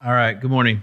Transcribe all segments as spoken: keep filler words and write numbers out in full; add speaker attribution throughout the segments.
Speaker 1: All right, good morning.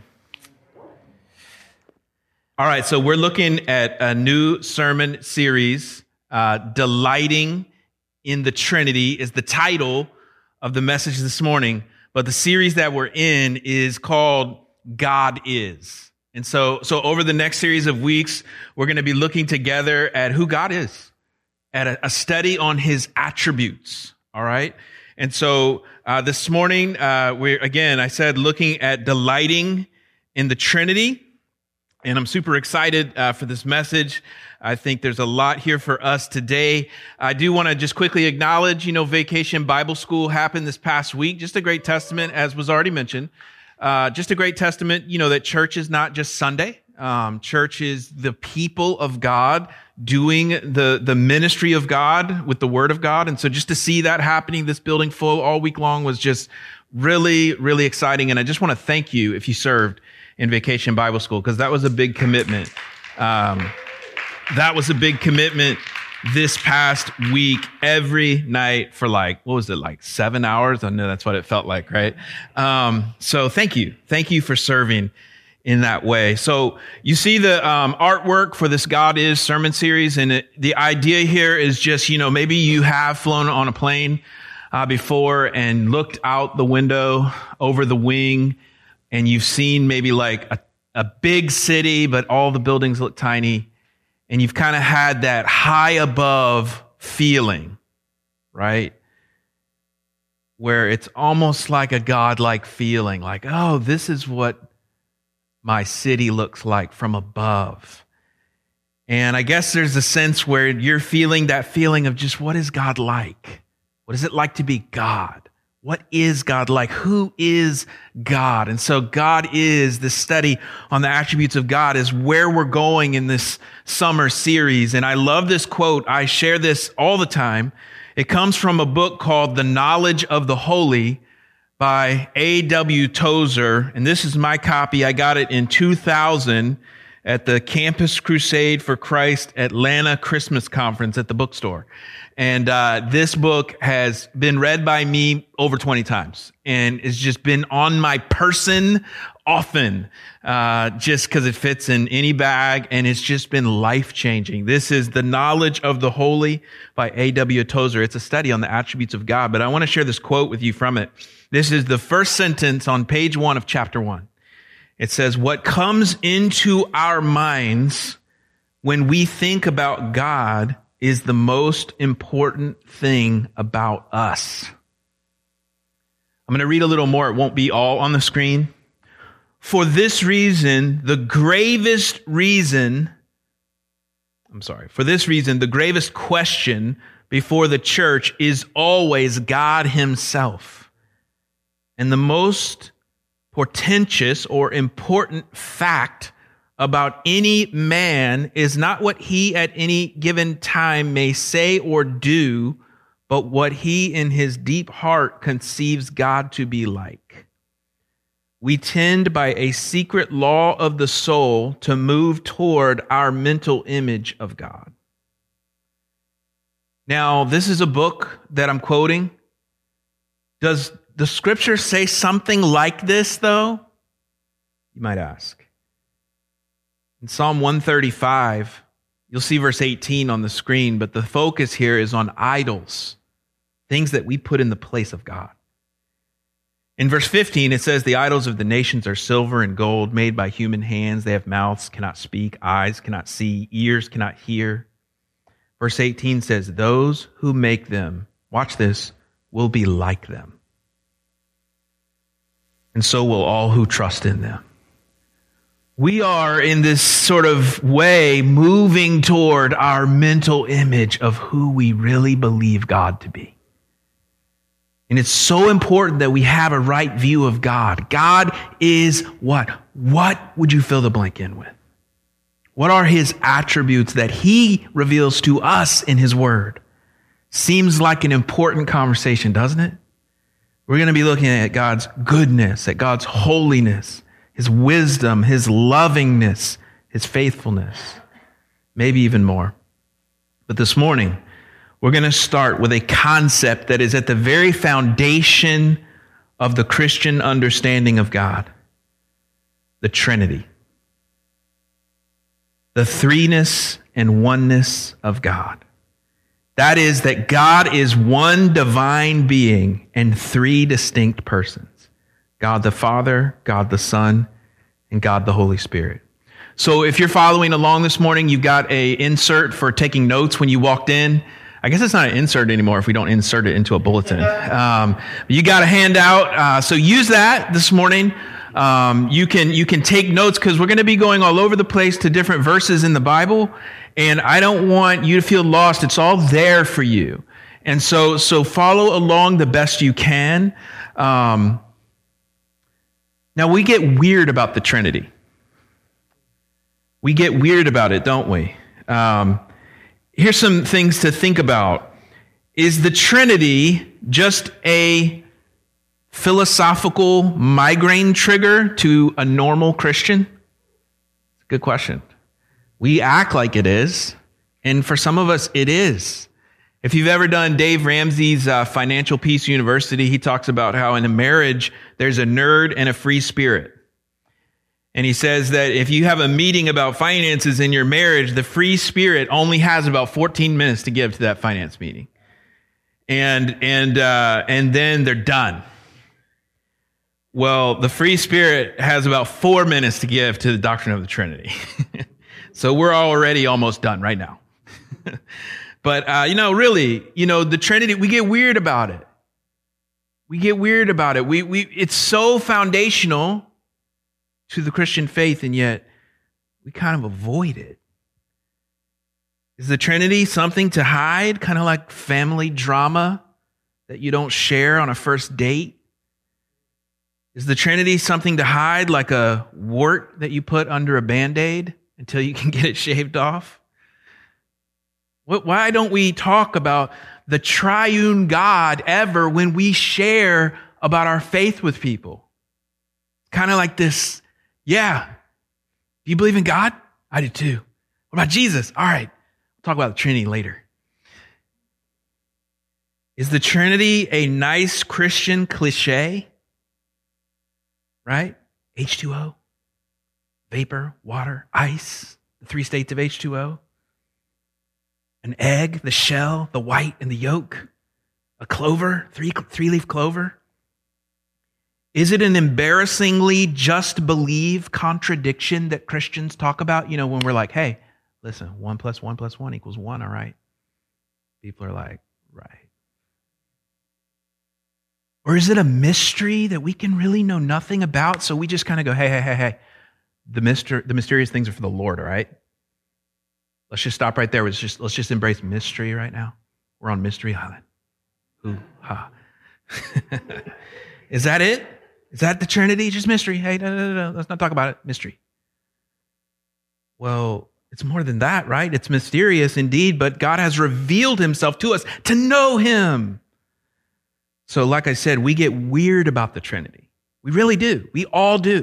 Speaker 1: All right, so we're looking at a new sermon series. Uh, Delighting in the Trinity is the title of the message this morning, but the series that we're in is called God Is. And so, so over the next series of weeks, we're going to be looking together at who God is, at a, a study on his attributes, all right? And so uh, this morning, uh, we're, again, I said, looking at delighting in the Trinity. And I'm super excited uh, for this message. I think there's a lot here for us today. I do want to just quickly acknowledge, you know, Vacation Bible School happened this past week. Just a great testament, as was already mentioned. Uh, just a great testament, you know, that church is not just Sunday. Um, church is the people of God doing the, the ministry of God with the word of God. And so just to see that happening, this building full all week long was just really, really exciting. And I just want to thank you if you served in Vacation Bible School, because that was a big commitment. Um, that was a big commitment this past week, every night for like, what was it, like seven hours? I know that's what it felt like, right? Um, so thank you. Thank you for serving in that way. So you see the um, artwork for this God Is sermon series, and it, the idea here is just, you know, maybe you have flown on a plane uh, before and looked out the window over the wing, and you've seen maybe like a, a big city, but all the buildings look tiny, and you've kind of had that high above feeling, right? Where it's almost like a God-like feeling, like, oh, this is what my city looks like from above. And I guess there's a sense where you're feeling that feeling of just, what is God like? What is it like to be God? What is God like? Who is God? And so God Is, this study on the attributes of God, is where we're going in this summer series. And I love this quote. I share this all the time. It comes from a book called The Knowledge of the Holy by A W Tozer. And this is my copy. I got it in two thousand at the Campus Crusade for Christ Atlanta Christmas Conference at the bookstore. And uh, this book has been read by me over twenty times, and it's just been on my person often, uh, just because it fits in any bag, and it's just been life-changing. This is The Knowledge of the Holy by A W Tozer. It's a study on the attributes of God, but I want to share this quote with you from it. This is the first sentence on page one of chapter one. It says, "What comes into our minds when we think about God is the most important thing about us." I'm going to read a little more. It won't be all on the screen. "For this reason, the gravest reason, I'm sorry, for this reason, the gravest question before the church is always God himself. And the most portentous or important fact about any man is not what he at any given time may say or do, but what he in his deep heart conceives God to be like. We tend by a secret law of the soul to move toward our mental image of God." Now, this is a book that I'm quoting. Does the scripture say something like this, though? You might ask. In Psalm one thirty-five, you'll see verse eighteen on the screen, but the focus here is on idols, things that we put in the place of God. In verse fifteen, it says, "The idols of the nations are silver and gold, made by human hands. They have mouths, cannot speak, eyes cannot see, ears cannot hear." Verse eighteen says, "Those who make them," watch this, "will be like them. And so will all who trust in them." We are in this sort of way moving toward our mental image of who we really believe God to be. And it's so important that we have a right view of God. God is what? What would you fill the blank in with? What are his attributes that he reveals to us in his word? Seems like an important conversation, doesn't it? We're going to be looking at God's goodness, at God's holiness, his wisdom, his lovingness, his faithfulness, maybe even more. But this morning, we're going to start with a concept that is at the very foundation of the Christian understanding of God. the Trinity. The threeness and oneness of God. That is, that God is one divine being and three distinct persons. God the Father, God the Son, and God the Holy Spirit. So if you're following along this morning, you've got a insert for taking notes when you walked in. I guess it's not an insert anymore if we don't insert it into a bulletin. Um, you got a handout, uh, so use that this morning. Um, you can you can take notes because we're going to be going all over the place to different verses in the Bible, and I don't want you to feel lost. It's all there for you, and so so follow along the best you can. Um, now we get weird about the Trinity. We get weird about it, don't we? Um, here's some things to think about. Is the Trinity just a philosophical migraine trigger to a normal Christian? Good question. We act like it is, and for some of us, it is. If you've ever done Dave Ramsey's uh, Financial Peace University, he talks about how in a marriage, there's a nerd and a free spirit. And he says that if you have a meeting about finances in your marriage, the free spirit only has about fourteen minutes to give to that finance meeting. And, and, uh, and then they're done. Well, the free spirit has about four minutes to give to the doctrine of the Trinity. So we're already almost done right now. But, uh, you know, really, you know, the Trinity, we get weird about it. We get weird about it. We, we, it's so foundational to the Christian faith, and yet we kind of avoid it. Is the Trinity something to hide, kind of like family drama that you don't share on a first date? Is the Trinity something to hide, like a wart that you put under a Band-Aid until you can get it shaved off? Why don't we talk about the triune God ever when we share about our faith with people? Kind of like this, yeah, do you believe in God? I do too. What about Jesus? All right, we'll talk about the Trinity later. Is the Trinity a nice Christian cliche? Right? H two O, vapor, water, ice, the three states of H two O. An egg, the shell, the white, and the yolk. A clover, three, three-leaf clover. Is it an embarrassingly just believe contradiction that Christians talk about? You know, when we're like, hey, listen, one plus one plus one equals one, all right? People are like, right. Or is it a mystery that we can really know nothing about, so we just kind of go, hey, hey, hey, hey, the myster- the mysterious things are for the Lord, all right? Let's just stop right there. Let's just, let's just embrace mystery right now. We're on Mystery Island. Ooh, ha. Is that it? Is that the Trinity? Just mystery? Hey, no, no, no, no. Let's not talk about it. Mystery. Well, it's more than that, right? It's mysterious indeed, but God has revealed himself to us to know him. So like I said, we get weird about the Trinity. We really do. We all do.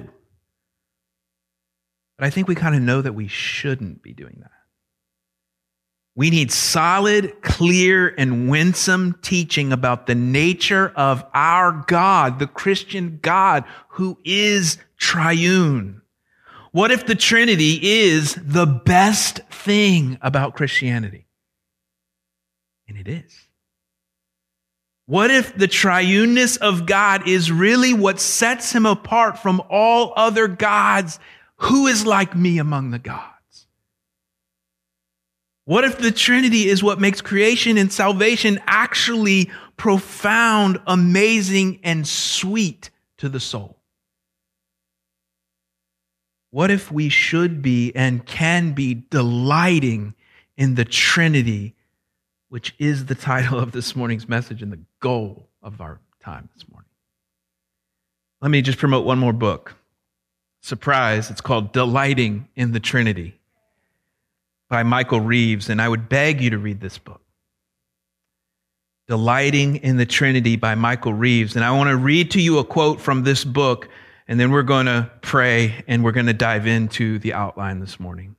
Speaker 1: But I think we kind of know that we shouldn't be doing that. We need solid, clear, and winsome teaching about the nature of our God, the Christian God, who is triune. What if the Trinity is the best thing about Christianity? And it is. What if the triuneness of God is really what sets him apart from all other gods? Who is like me among the gods? What if the Trinity is what makes creation and salvation actually profound, amazing, and sweet to the soul? What if we should be and can be delighting in the Trinity, which is the title of this morning's message and the goal of our time this morning? Let me just promote one more book. Surprise, it's called Delighting in the Trinity by Michael Reeves, and I would beg you to read this book. Delighting in the Trinity by Michael Reeves. And I want to read to you a quote from this book, and then we're going to pray and we're going to dive into the outline this morning.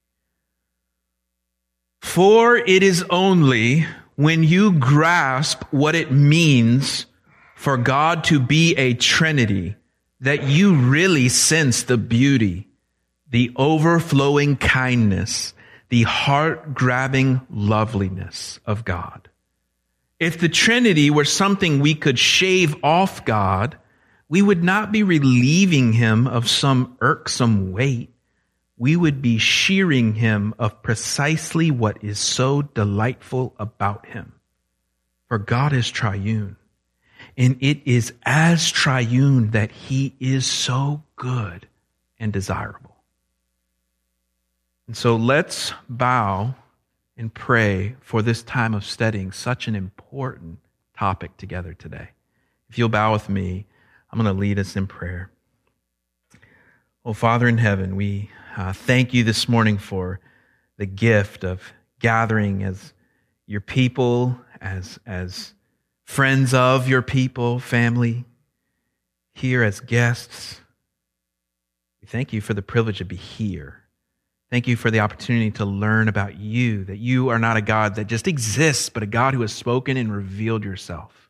Speaker 1: For it is only when you grasp what it means for God to be a Trinity that you really sense the beauty, the overflowing kindness, the heart-grabbing loveliness of God. If the Trinity were something we could shave off God, we would not be relieving him of some irksome weight. We would be shearing him of precisely what is so delightful about him. For God is triune, and it is as triune that he is so good and desirable. And so let's bow and pray for this time of studying such an important topic together today. If you'll bow with me, I'm going to lead us in prayer. Oh, Father in heaven, we uh, thank you this morning for the gift of gathering as your people, as, as friends of your people, family, here as guests. We thank you for the privilege to be here. Thank you for the opportunity to learn about you, that you are not a God that just exists, but a God who has spoken and revealed yourself.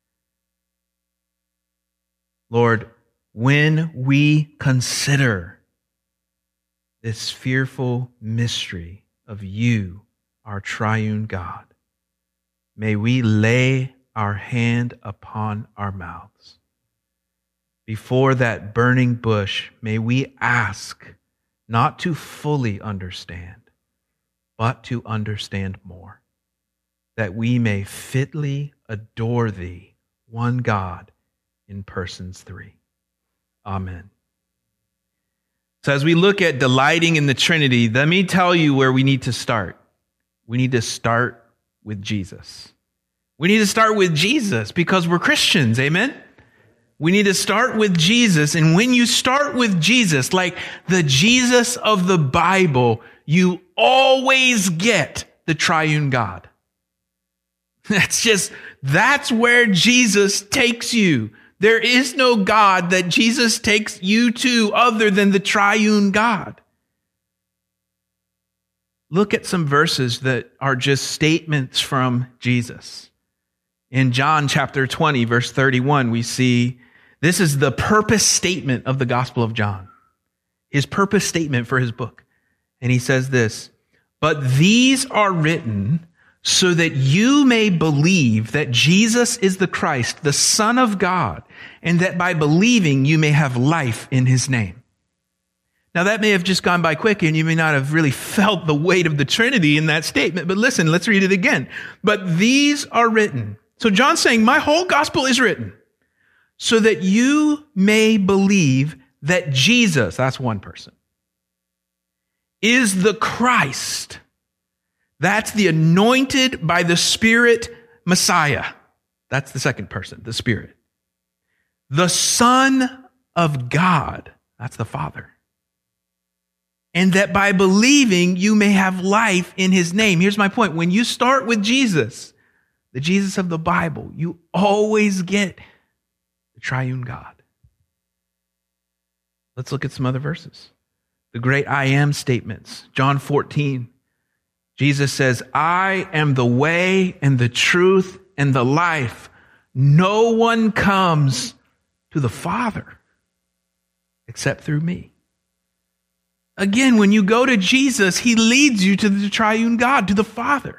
Speaker 1: Lord, when we consider this fearful mystery of you, our triune God, may we lay our hand upon our mouths. Before that burning bush, may we ask not to fully understand, but to understand more, that we may fitly adore thee, one God, in persons three. Amen. So as we look at delighting in the Trinity, let me tell you where we need to start. We need to start with Jesus. We need to start with Jesus because we're Christians, amen? We need to start with Jesus, and when you start with Jesus, like the Jesus of the Bible, you always get the triune God. That's just, that's where Jesus takes you. There is no God that Jesus takes you to other than the triune God. Look at some verses that are just statements from Jesus. In John chapter twenty, verse thirty-one, we see this is the purpose statement of the Gospel of John. His purpose statement for his book. And he says this, "But these are written so that you may believe that Jesus is the Christ, the Son of God, and that by believing you may have life in his name." Now that may have just gone by quick and you may not have really felt the weight of the Trinity in that statement, but listen, let's read it again. "But these are written." So John's saying, my whole gospel is written so that you may believe that Jesus, that's one person, is the Christ. That's the anointed by the Spirit Messiah. That's the second person, the Spirit. The Son of God. That's the Father. And that by believing you may have life in his name. Here's my point. When you start with Jesus, the Jesus of the Bible, you always get the triune God. Let's look at some other verses. The great I am statements. John fourteen. Jesus says, "I am the way and the truth and the life. No one comes to the Father except through me." Again, when you go to Jesus, he leads you to the triune God, to the Father.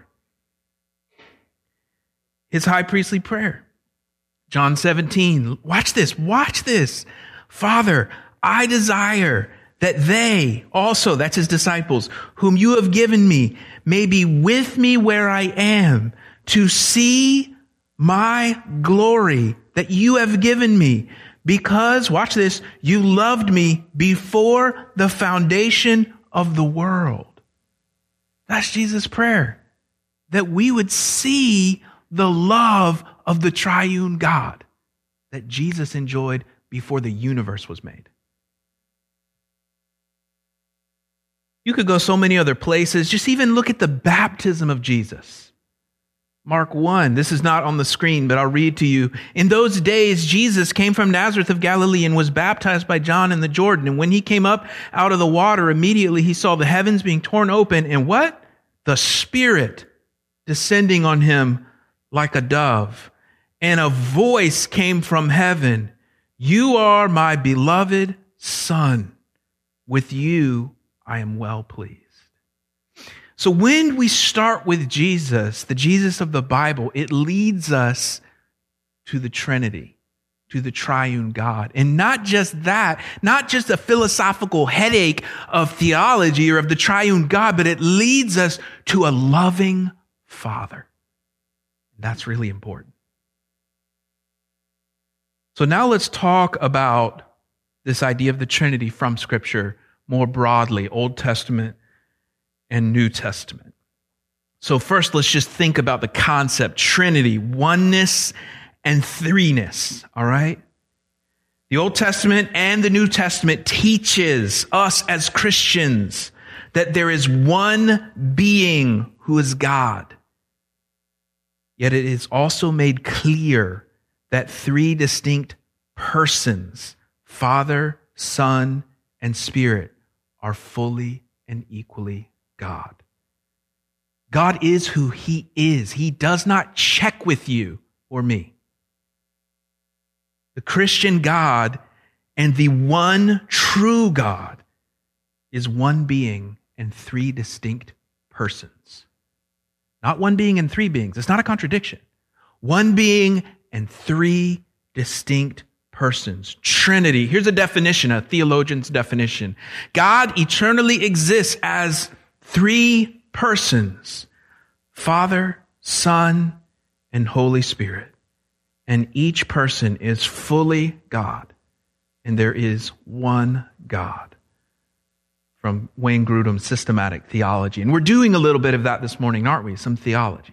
Speaker 1: His high priestly prayer. John seventeen. Watch this. Watch this. "Father, I desire that they also," that's his disciples, "whom you have given me, may be with me where I am, to see my glory that you have given me. Because," watch this, "you loved me before the foundation of the world." That's Jesus' prayer. That we would see the love of the triune God that Jesus enjoyed before the universe was made. You could go so many other places. Just even look at the baptism of Jesus. Mark one, this is not on the screen, but I'll read to you. "In those days, Jesus came from Nazareth of Galilee and was baptized by John in the Jordan. And when he came up out of the water, immediately he saw the heavens being torn open and what? The Spirit descending on him like a dove. And a voice came from heaven, You are my beloved Son. With you I am well pleased. So when we start with Jesus, the Jesus of the Bible, it leads us to the Trinity, to the triune God. And not just that, not just a philosophical headache of theology or of the triune God, but it leads us to a loving Father. That's really important. So now let's talk about this idea of the Trinity from Scripture more broadly, Old Testament and New Testament. So first, let's just think about the concept, Trinity, oneness and threeness, all right? The Old Testament and the New Testament teaches us as Christians that there is one being who is God. Yet it is also made clear that three distinct persons, Father, Son, and Spirit, are fully and equally God. God is who He is. He does not check with you or me. The Christian God and the one true God is one being and three distinct persons. Not one being and three beings. It's not a contradiction. One being and three distinct persons. Trinity. Here's a definition, a theologian's definition. God eternally exists as three persons: Father, Son, and Holy Spirit. And each person is fully God. And there is one God. From Wayne Grudem's Systematic Theology. And we're doing a little bit of that this morning, aren't we? Some theology.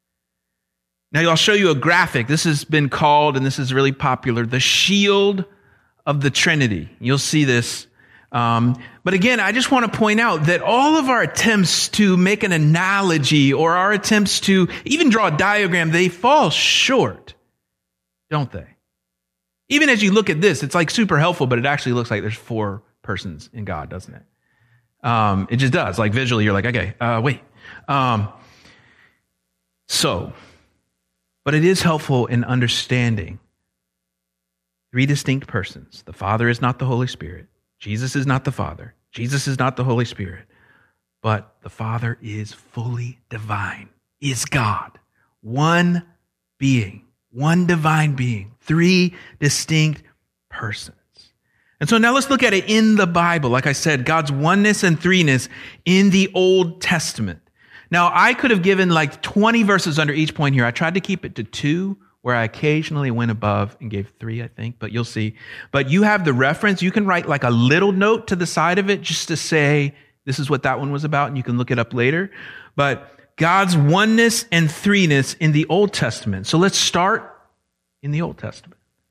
Speaker 1: Now, I'll show you a graphic. This has been called, and this is really popular, the shield of the Trinity. You'll see this. Um, but again, I just want to point out that all of our attempts to make an analogy or our attempts to even draw a diagram, they fall short, don't they? Even as you look at this, it's like super helpful, but it actually looks like there's four persons in God, doesn't it? Um, it just does. Like visually, you're like, okay, uh, wait. Um, so, but it is helpful in understanding three distinct persons. The Father is not the Holy Spirit. Jesus is not the Father. Jesus is not the Holy Spirit. But the Father is fully divine, is God. One being, one divine being, three distinct persons. And so now let's look at it in the Bible. Like I said, God's oneness and threeness in the Old Testament. Now, I could have given like twenty verses under each point here. I tried to keep it to two, where I occasionally went above and gave three, I think, but you'll see. But you have the reference. You can write like a little note to the side of it just to say, this is what that one was about, and you can look it up later. But God's oneness and threeness in the Old Testament. So let's start in the Old Testament.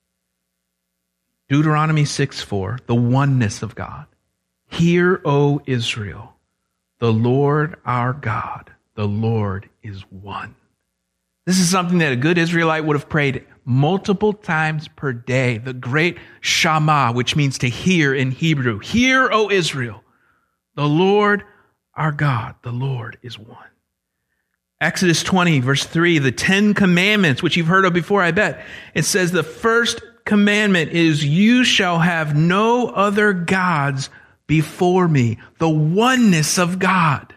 Speaker 1: Deuteronomy six four, the oneness of God. Hear, O Israel, the Lord our God, the Lord is one. This is something that a good Israelite would have prayed multiple times per day. The great Shema, which means to hear in Hebrew. Hear, O Israel, the Lord our God, the Lord is one. Exodus twenty, verse three, the Ten Commandments, which you've heard of before, I bet. It says the first commandment is, you shall have no other gods before me. The oneness of God.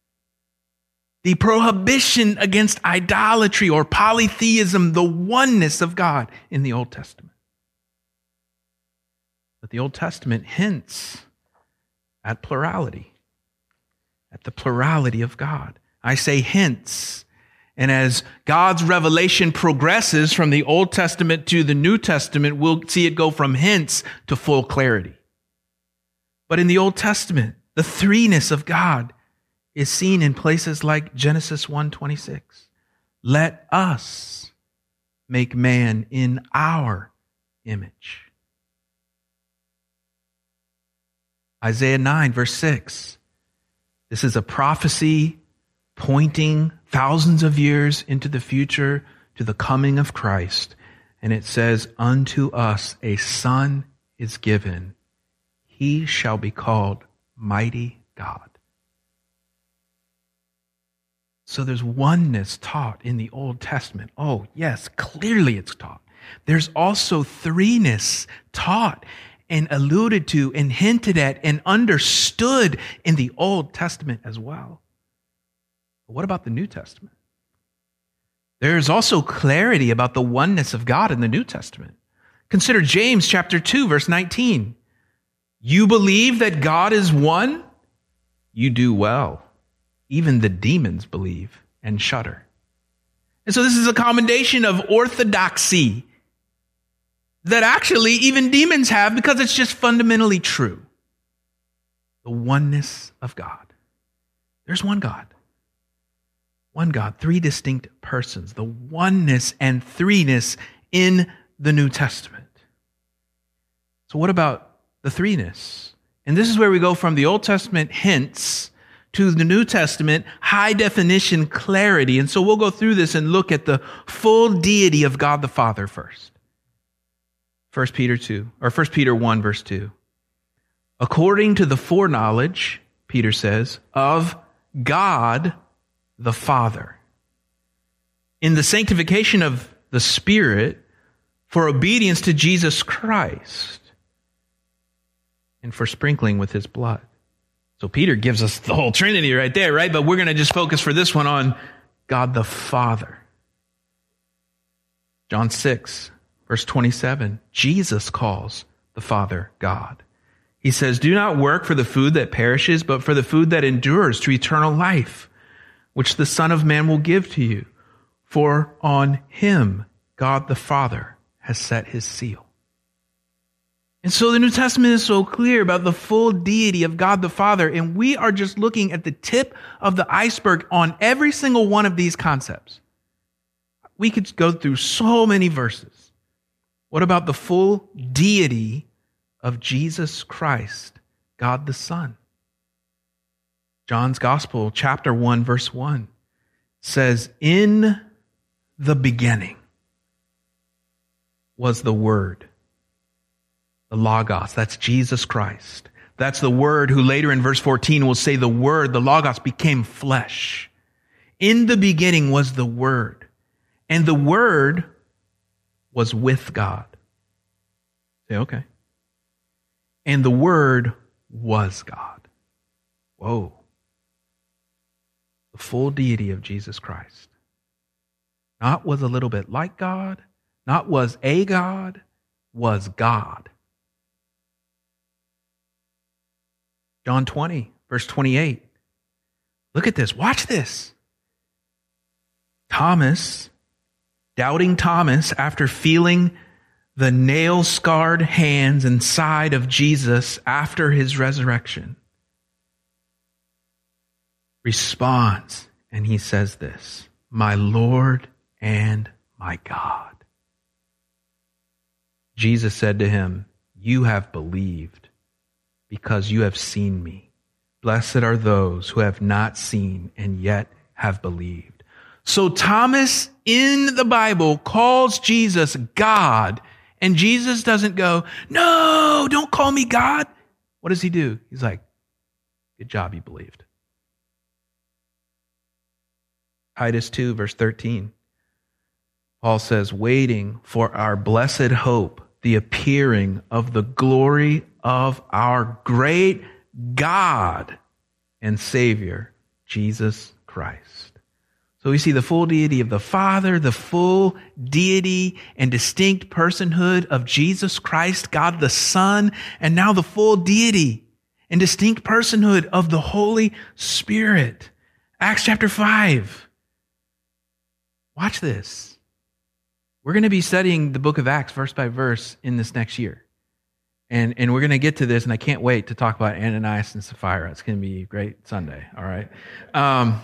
Speaker 1: The prohibition against idolatry or polytheism, the oneness of God in the Old Testament. But the Old Testament hints at plurality, at the plurality of God. I say hints. And as God's revelation progresses from the Old Testament to the New Testament, we'll see it go from hints to full clarity. But in the Old Testament, the threeness of God is seen in places like Genesis one twenty-six. Let us make man in our image. Isaiah nine, verse six. This is a prophecy pointing thousands of years into the future to the coming of Christ. And it says, unto us a son is given. He shall be called Mighty God. So there's oneness taught in the Old Testament. Oh, yes, clearly it's taught. there's also threeness taught and alluded to and hinted at and understood in the Old Testament as well. But what about the New Testament? There's also clarity about the oneness of God in the New Testament. Consider James chapter two, verse nineteen. You believe that God is one? You do well. Even the demons believe and shudder. And so this is a commendation of orthodoxy that actually even demons have because it's just fundamentally true. The oneness of God. There's one God. One God, three distinct persons. The oneness and threeness in the New Testament. So what about the threeness? And this is where we go from the Old Testament hints to the New Testament high definition clarity. And so we'll go through this and look at the full deity of God the Father first. First Peter two, or First Peter one, verse two. According to the foreknowledge, Peter says, of God the Father, in the sanctification of the Spirit, for obedience to Jesus Christ, and for sprinkling with his blood. So Peter gives us the whole Trinity right there, right? But we're going to just focus for this one on God the Father. John six, verse twenty-seven, Jesus calls the Father God. He says, do not work for the food that perishes, but for the food that endures to eternal life, which the Son of Man will give to you. For on him God the Father has set his seal. And so the New Testament is so clear about the full deity of God the Father, and we are just looking at the tip of the iceberg on every single one of these concepts. We could go through so many verses. What about the full deity of Jesus Christ, God the Son? John's Gospel, chapter one, verse one, says, in the beginning was the Word, the Logos. That's Jesus Christ. That's the Word who later in verse fourteen will say the Word, the Logos, became flesh. In the beginning was the Word, and the Word was with God. Say, okay. And the Word was God. Whoa. The full deity of Jesus Christ. Not was a little bit like God, not was a God, was God. John twenty, verse twenty-eight. Look at this. Watch this. Thomas, doubting Thomas, after feeling the nail-scarred hands and side of Jesus after his resurrection, responds, and he says this, my Lord and my God. Jesus said to him, you have believed because you have seen me. Blessed are those who have not seen and yet have believed. So Thomas in the Bible calls Jesus God, and Jesus doesn't go, no, don't call me God. What does he do? He's like, good job, you believed. Titus two, verse thirteen. Paul says, waiting for our blessed hope, the appearing of the glory of our great God and Savior, Jesus Christ. So we see the full deity of the Father, the full deity and distinct personhood of Jesus Christ, God the Son, and now the full deity and distinct personhood of the Holy Spirit. Acts chapter five. Watch this. We're going to be studying the book of Acts verse by verse in this next year. And, and we're going to get to this, and I can't wait to talk about Ananias and Sapphira. It's going to be a great Sunday, all right? Um,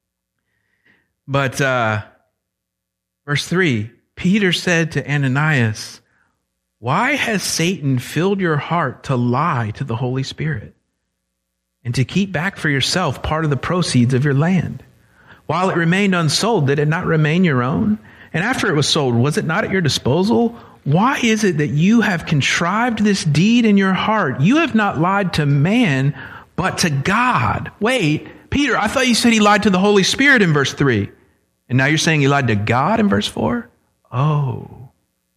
Speaker 1: but uh, verse three, Peter said to Ananias, why has Satan filled your heart to lie to the Holy Spirit and to keep back for yourself part of the proceeds of your land? While it remained unsold, did it not remain your own? And after it was sold, was it not at your disposal? Why is it that you have contrived this deed in your heart? You have not lied to man, but to God. Wait, Peter, I thought you said he lied to the Holy Spirit in verse three. And now you're saying he lied to God in verse four? Oh,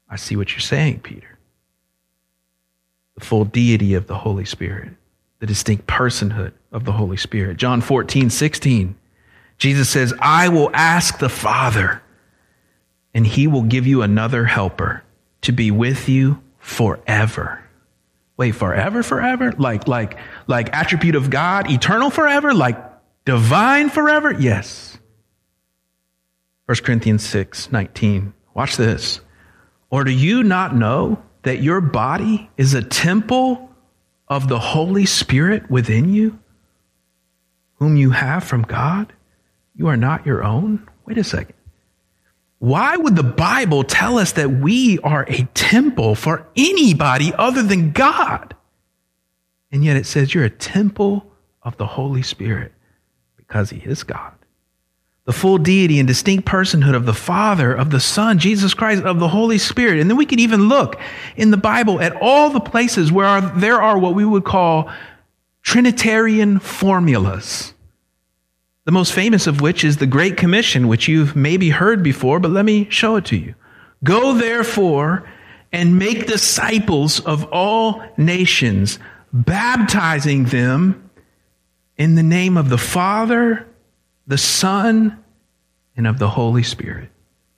Speaker 1: I see what you're saying, Peter. The full deity of the Holy Spirit, the distinct personhood of the Holy Spirit. John fourteen, sixteen, Jesus says, I will ask the Father, and he will give you another helper to be with you forever. Wait, forever, forever? Like, like, like attribute of God, eternal forever? Like divine forever? Yes. First Corinthians six, nineteen. Watch this. Or do you not know that your body is a temple of the Holy Spirit within you, whom you have from God? You are not your own? Wait a second. Why would the Bible tell us that we are a temple for anybody other than God? And yet it says you're a temple of the Holy Spirit because he is God. The full deity and distinct personhood of the Father, of the Son, Jesus Christ, of the Holy Spirit. And then we can even look in the Bible at all the places where are, there are what we would call Trinitarian formulas. The most famous of which is the Great Commission, which you've maybe heard before, but let me show it to you. Go therefore and make disciples of all nations, baptizing them in the name of the Father, the Son, and of the Holy Spirit.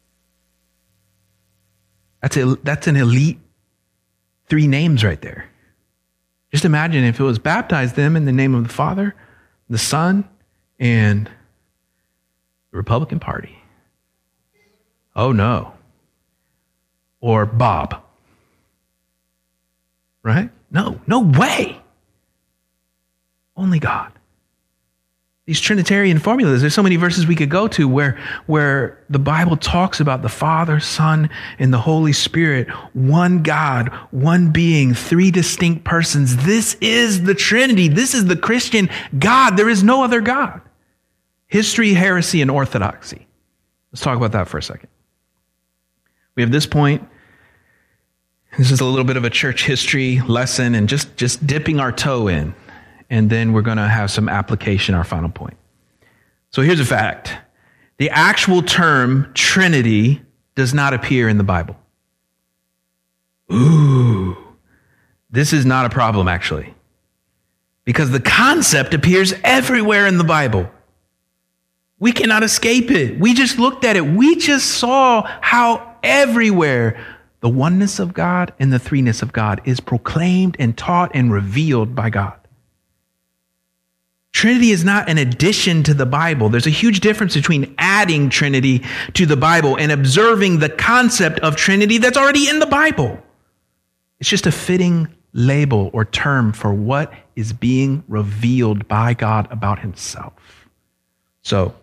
Speaker 1: That's a, that's an elite three names right there. Just imagine if it was baptize them in the name of the Father, the Son, and the Republican Party. Oh no. Or Bob. Right? No, no way. Only God. These Trinitarian formulas, there's so many verses we could go to where, where the Bible talks about the Father, Son, and the Holy Spirit, one God, one being, three distinct persons. This is the Trinity. This is the Christian God. There is no other God. History, heresy, and orthodoxy. Let's talk about that for a second. We have this point. This is a little bit of a church history lesson and just, just dipping our toe in. And then we're going to have some application, our final point. So here's a fact. The actual term Trinity does not appear in the Bible. Ooh, this is not a problem, actually. Because the concept appears everywhere in the Bible. We cannot escape it. We just looked at it. We just saw how everywhere the oneness of God and the threeness of God is proclaimed and taught and revealed by God. Trinity is not an addition to the Bible. There's a huge difference between adding Trinity to the Bible and observing the concept of Trinity that's already in the Bible. It's just a fitting label or term for what is being revealed by God about himself. So,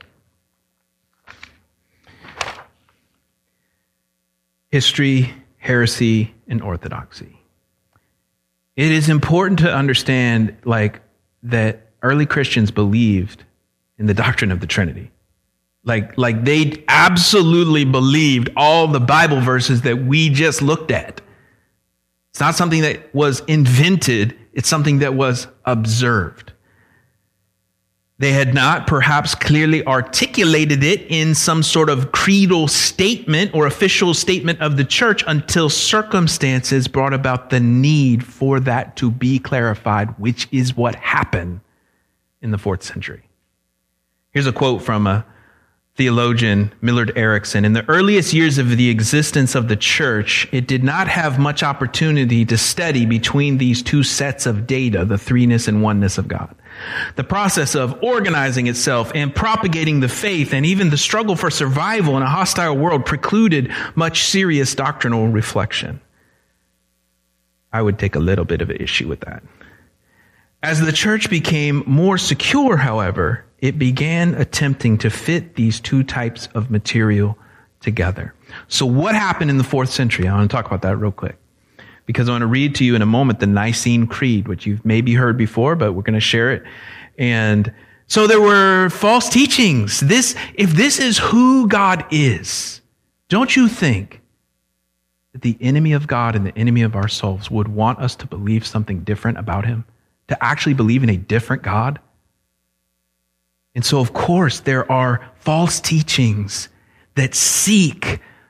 Speaker 1: history, heresy, and orthodoxy. It is important to understand, like, that early Christians believed in the doctrine of the Trinity. Like, like they absolutely believed all the Bible verses that we just looked at. It's not something that was invented. It's something that was observed. They had not perhaps clearly articulated it in some sort of creedal statement or official statement of the church until circumstances brought about the need for that to be clarified, which is what happened in the fourth century. Here's a quote from a theologian, Millard Erickson. In the earliest years of the existence of the church, it did not have much opportunity to study between these two sets of data, the threeness and oneness of God. The process of organizing itself and propagating the faith and even the struggle for survival in a hostile world precluded much serious doctrinal reflection. I would take a little bit of an issue with that. As the church became more secure, however, it began attempting to fit these two types of material together. So what happened in the fourth century? I want to talk about that real quick, because I want to read to you in a moment the Nicene Creed, which you've maybe heard before, but we're going to share it. And so there were false teachings. This, if this is who God is, don't you think that the enemy of God and the enemy of our souls would want us to believe something different about him? To actually believe in a different God? And so, of course, there are false teachings that seek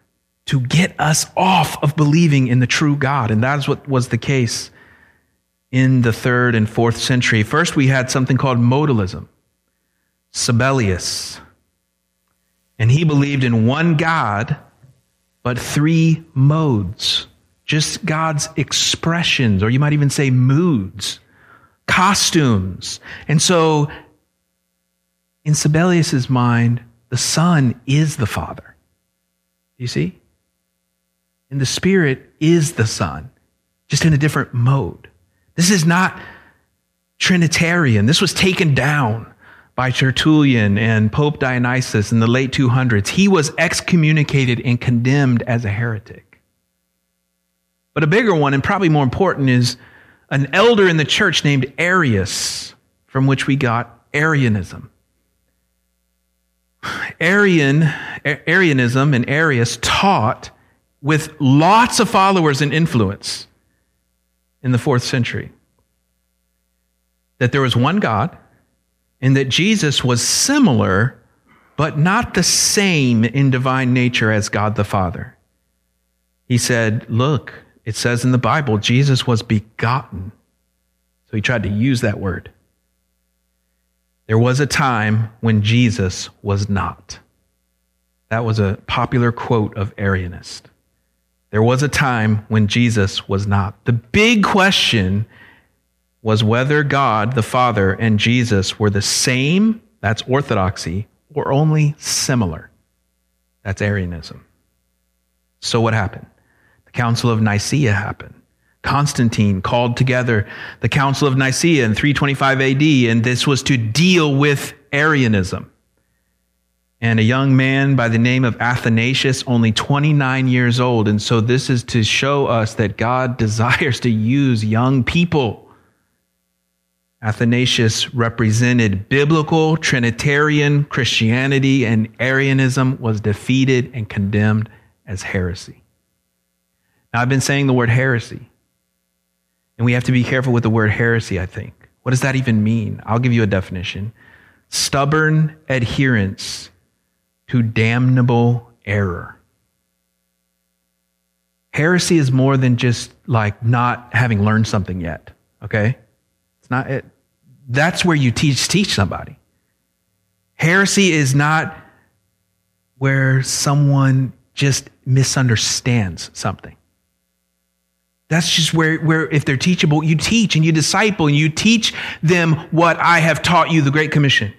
Speaker 1: to get us off of believing in the true God. And that's what was the case in the third and fourth century. First, we had something called modalism. Sabellius. And he believed in one God, but three modes. Just God's expressions, or you might even say moods, costumes. And so, in Sabellius's mind, the Son is the Father. You see? And the Spirit is the Son, just in a different mode. This is not Trinitarian. This was taken down by Tertullian and Pope Dionysius in the late two hundreds. He was excommunicated and condemned as a heretic. But a bigger one, and probably more important, is an elder in the church named Arius, from which we got Arianism. Arian, Arianism and Arius taught with lots of followers and influence in the fourth century that there was one God and that Jesus was similar but not the same in divine nature as God the Father. He said, look, it says in the Bible, Jesus was begotten. So he tried to use that word. There was a time when Jesus was not. That was a popular quote of Arianist. There was a time when Jesus was not. The big question was whether God, the Father, and Jesus were the same, that's orthodoxy, or only similar. That's Arianism. So what happened? The Council of Nicaea happened. Constantine called together the Council of Nicaea in three twenty-five A D, and this was to deal with Arianism. And a young man by the name of Athanasius, only twenty-nine years old. And so this is to show us that God desires to use young people. Athanasius represented biblical Trinitarian Christianity, and Arianism was defeated and condemned as heresy. Now, I've been saying the word heresy. And we have to be careful with the word heresy, I think. What does that even mean? I'll give you a definition. Stubborn adherence to damnable error. Heresy is more than just like not having learned something yet, okay? It's not it. That's where you teach teach somebody. Heresy is not where someone just misunderstands something. That's just where, where if they're teachable, you teach and you disciple and you teach them what I have taught you, the Great Commission.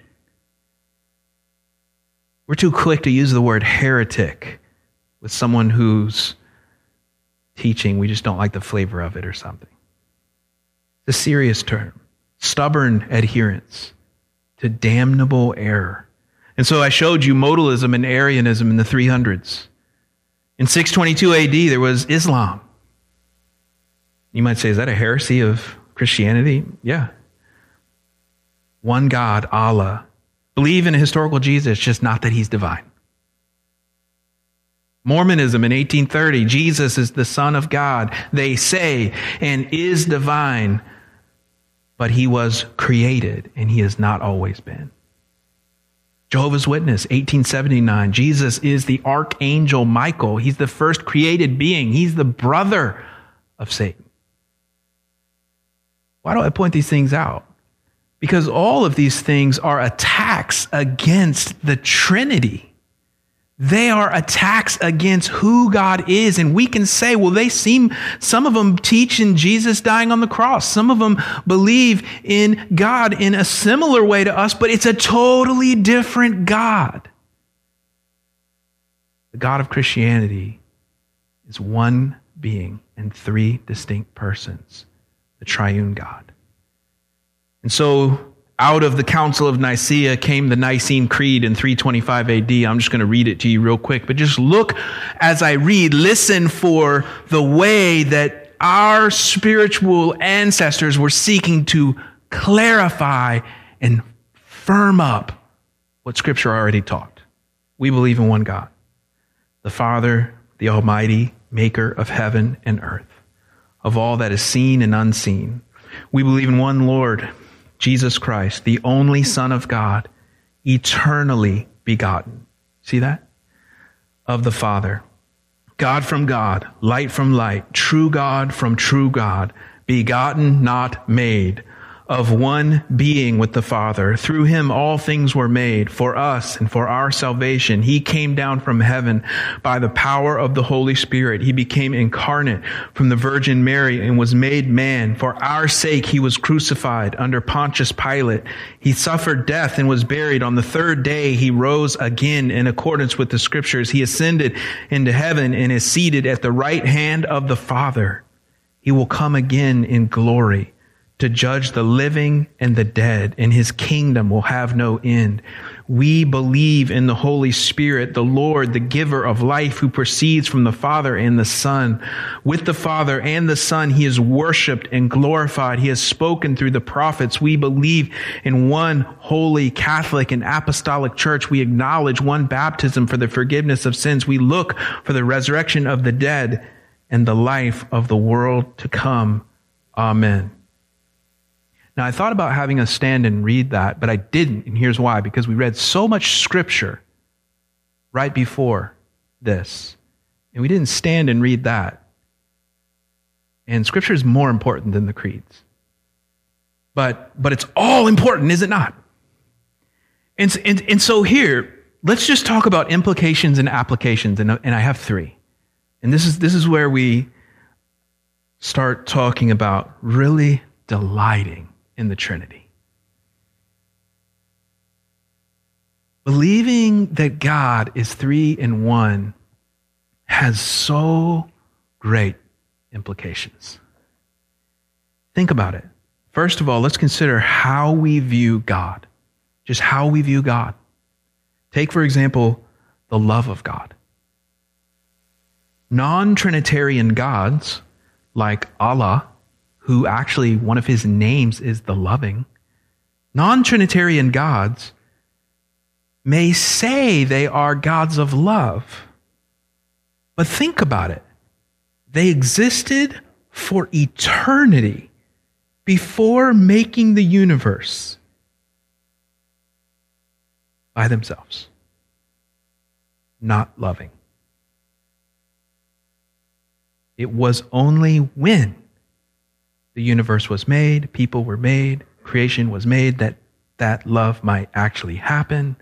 Speaker 1: We're too quick to use the word heretic with someone who's teaching. We just don't like the flavor of it or something. It's a serious term. Stubborn adherence to damnable error. And so I showed you modalism and Arianism in the three hundreds. In six twenty-two A D, there was Islam. You might say, is that a heresy of Christianity? Yeah. One God, Allah. Believe in a historical Jesus, just not that he's divine. Mormonism in eighteen thirty, Jesus is the Son of God, they say, and is divine, but he was created, and he has not always been. Jehovah's Witness, eighteen seventy-nine, Jesus is the archangel Michael. He's the first created being. He's the brother of Satan. Why do I point these things out? Because all of these things are attacks against the Trinity. They are attacks against who God is. And we can say, well, they seem, some of them teach in Jesus dying on the cross. Some of them believe in God in a similar way to us, but it's a totally different God. The God of Christianity is one being and three distinct persons. The triune God. And so out of the Council of Nicaea came the Nicene Creed in three twenty-five A D. I'm just going to read it to you real quick, but just look as I read, listen for the way that our spiritual ancestors were seeking to clarify and firm up what Scripture already taught. We believe in one God, the Father, the Almighty, maker of heaven and earth, of all that is seen and unseen. We believe in one Lord, Jesus Christ, the only Son of God, eternally begotten. See that? Of the Father, God from God, light from light, true God from true God, begotten, not made, of one being with the Father. Through him all things were made, for us and for our salvation. He came down from heaven by the power of the Holy Spirit. He became incarnate from the Virgin Mary and was made man. For our sake he was crucified under Pontius Pilate. He suffered death and was buried. On the third day he rose again in accordance with the Scriptures. He ascended into heaven and is seated at the right hand of the Father. He will come again in glory to judge the living and the dead, and his kingdom will have no end. We believe in the Holy Spirit, the Lord, the giver of life, who proceeds from the Father and the Son. With the Father and the Son, he is worshiped and glorified. He has spoken through the prophets. We believe in one holy, Catholic, and apostolic church. We acknowledge one baptism for the forgiveness of sins. We look for the resurrection of the dead and the life of the world to come. Amen. Now, I thought about having us stand and read that, but I didn't, and here's why. Because we read so much Scripture right before this, and we didn't stand and read that. And Scripture is more important than the creeds. But but it's all important, is it not? And, and, and so here, let's just talk about implications and applications, and, and I have three. And this is this is where we start talking about really delighting in the Trinity. Believing that God is three in one has so great implications. Think about it. First of all, let's consider how we view God. Just how we view God. Take, for example, the love of God. Non-Trinitarian gods like Allah, who actually one of his names is the loving, non-Trinitarian gods may say they are gods of love. But think about it. They existed for eternity before making the universe by themselves. Not loving. It was only when the universe was made, people were made, creation was made, that that love might actually happen.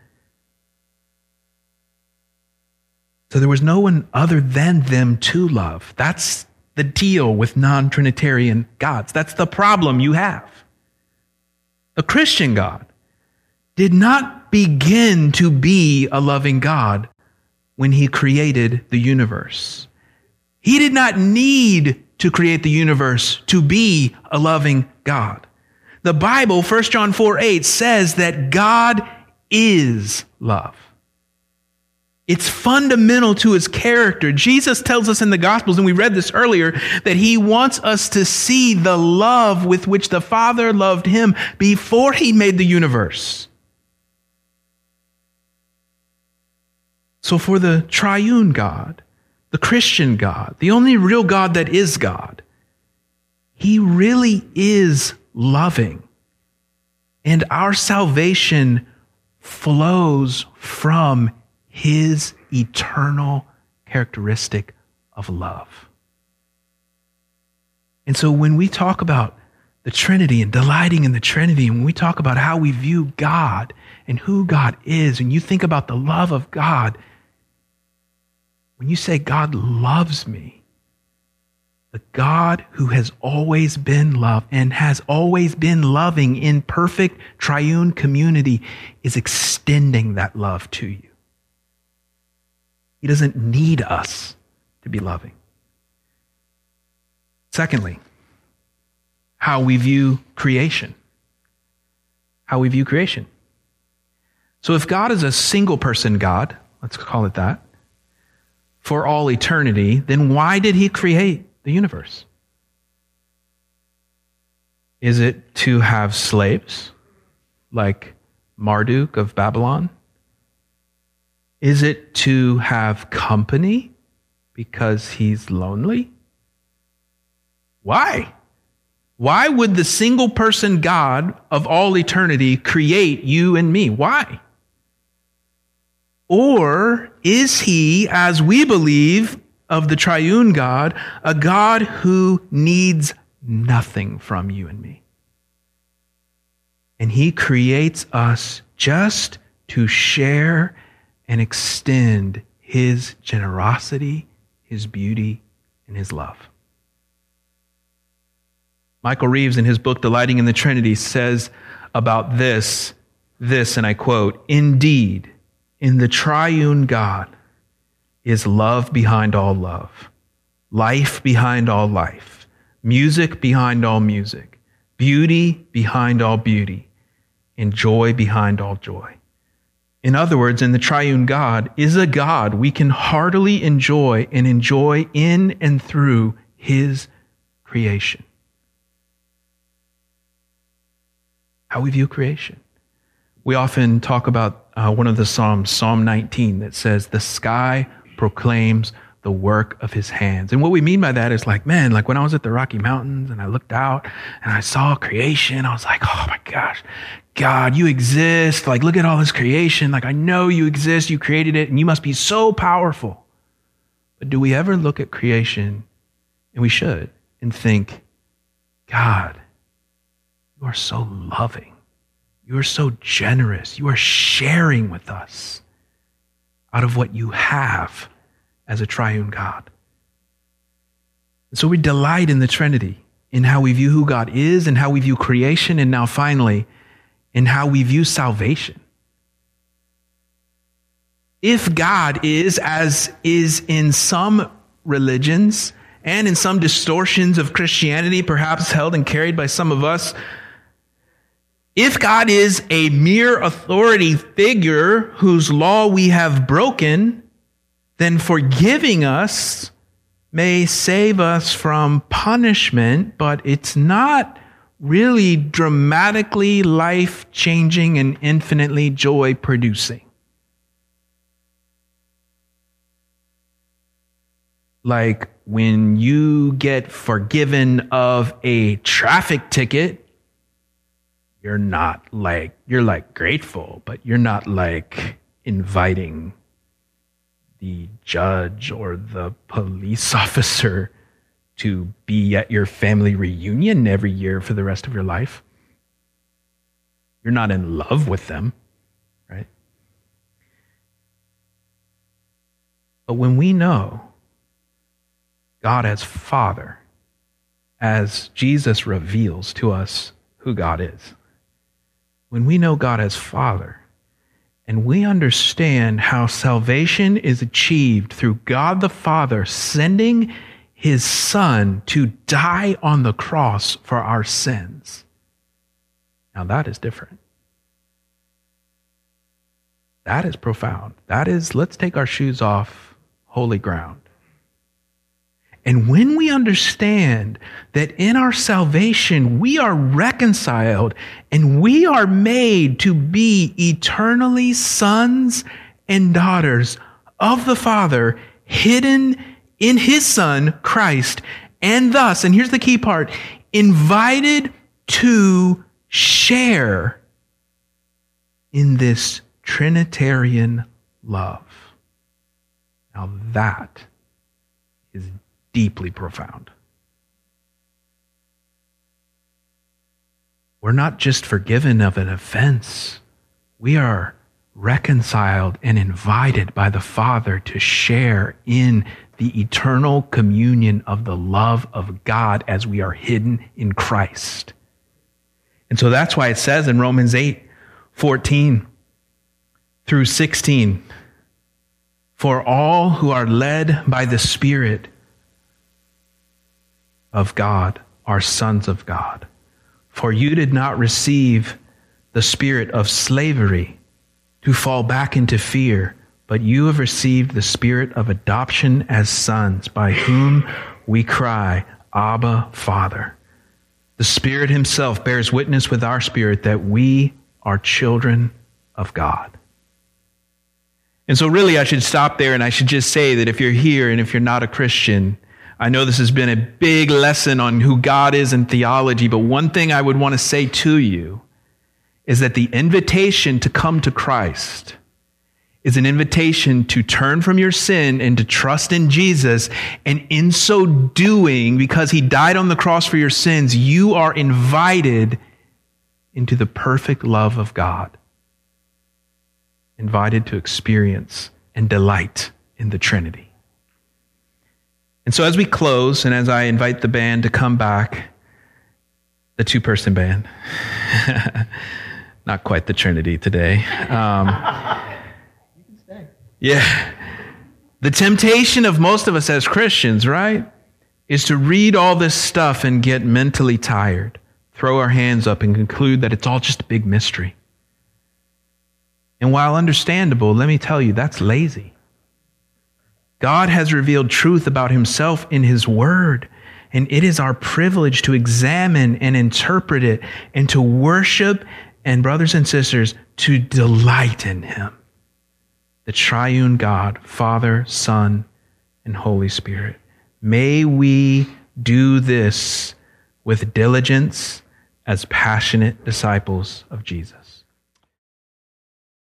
Speaker 1: So there was no one other than them to love. That's the deal with non-Trinitarian gods. That's the problem you have. The Christian God did not begin to be a loving God when he created the universe. He did not need to create the universe to be a loving God. The Bible, First John four eight, says that God is love. It's fundamental to his character. Jesus tells us in the Gospels, and we read this earlier, that he wants us to see the love with which the Father loved him before he made the universe. So for the triune God, the Christian God, the only real God that is God, he really is loving. And our salvation flows from his eternal characteristic of love. And so when we talk about the Trinity and delighting in the Trinity, and when we talk about how we view God and who God is, and you think about the love of God, when you say God loves me, the God who has always been love and has always been loving in perfect triune community is extending that love to you. He doesn't need us to be loving. Secondly, how we view creation. How we view creation. So if God is a single person God, let's call it that, for all eternity, then why did he create the universe? Is it to have slaves like Marduk of Babylon? Is it to have company because he's lonely? Why? Why would the single person God of all eternity create you and me? Why? Or is he, as we believe, of the triune God, a God who needs nothing from you and me. And he creates us just to share and extend his generosity, his beauty, and his love. Michael Reeves, in his book, Delighting in the Trinity, says about this, this, and I quote, "Indeed, in the triune God is love behind all love, life behind all life, music behind all music, beauty behind all beauty, and joy behind all joy." In other words, in the triune God is a God we can heartily enjoy and enjoy in and through his creation. How we view creation. We often talk about uh, one of the Psalms, Psalm nineteen, that says, "The sky proclaims the work of his hands." And what we mean by that is like, man, like when I was at the Rocky Mountains and I looked out and I saw creation, I was like, oh my gosh, God, you exist. Like, look at all this creation. Like, I know you exist. You created it and you must be so powerful. But do we ever look at creation, and we should, and think, God, you are so loving. You are so generous. You are sharing with us out of what you have as a triune God. And so we delight in the Trinity, in how we view who God is and how we view creation, and now finally, in how we view salvation. If God is, as is in some religions and in some distortions of Christianity, perhaps held and carried by some of us, if God is a mere authority figure whose law we have broken, then forgiving us may save us from punishment, but it's not really dramatically life-changing and infinitely joy-producing. Like when you get forgiven of a traffic ticket, you're not like, you're like grateful, but you're not like inviting the judge or the police officer to be at your family reunion every year for the rest of your life. You're not in love with them, right? But when we know God as Father, as Jesus reveals to us who God is, when we know God as Father, and we understand how salvation is achieved through God the Father sending his Son to die on the cross for our sins, now that is different. That is profound. That is, let's take our shoes off holy ground. And when we understand that in our salvation we are reconciled and we are made to be eternally sons and daughters of the Father, hidden in his Son, Christ, and thus, and here's the key part, invited to share in this Trinitarian love. Now that is deeply profound. We're not just forgiven of an offense. We are reconciled and invited by the Father to share in the eternal communion of the love of God as we are hidden in Christ. And so that's why it says in Romans eight, fourteen through sixteen, "For all who are led by the Spirit of God are sons of God. For you did not receive the spirit of slavery to fall back into fear, but you have received the spirit of adoption as sons, by whom we cry, Abba, Father. The Spirit himself bears witness with our spirit that we are children of God." And so really I should stop there, and I should just say that if you're here and if you're not a Christian, I know this has been a big lesson on who God is in theology, but one thing I would want to say to you is that the invitation to come to Christ is an invitation to turn from your sin and to trust in Jesus. And in so doing, because he died on the cross for your sins, you are invited into the perfect love of God. Invited to experience and delight in the Trinity. And so as we close, and as I invite the band to come back, the two-person band, not quite the Trinity today. Um, you can stay. Yeah. The temptation of most of us as Christians, right, is to read all this stuff and get mentally tired, throw our hands up and conclude that it's all just a big mystery. And while understandable, let me tell you, that's lazy. God has revealed truth about himself in his word, and it is our privilege to examine and interpret it and to worship and, brothers and sisters, to delight in him. The triune God, Father, Son, and Holy Spirit. May we do this with diligence as passionate disciples of Jesus.